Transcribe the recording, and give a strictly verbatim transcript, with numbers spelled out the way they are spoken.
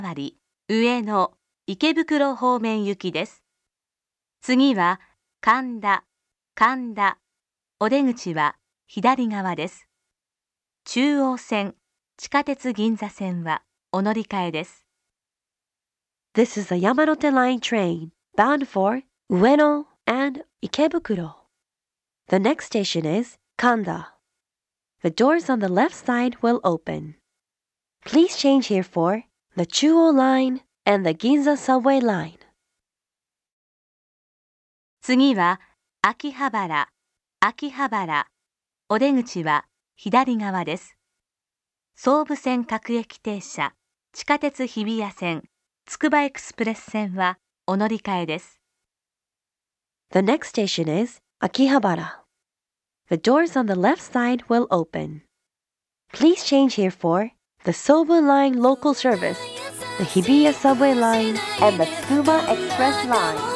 り、上野、池袋方面行きです。次は、神田、神田。お出口は左側です。中央線、地下鉄銀座線はお乗り換えです。 This is a Yamanote Line train bound for Ueno and Ikebukuro. The next station is Kanda. The doors on the left side will open. Please change here for the Chuo Line and the Ginza Subway Line. 次は、秋葉原、秋葉原。お出口は左側です。総武線各駅停車、地下鉄日比谷線、つくばエクスプレス線はお乗り換えです。 The next station is Akihabara. The doors on the left side will open. Please change here for the Sobu Line local service, the Hibiya Subway Line, and the Tsukuba Express Line.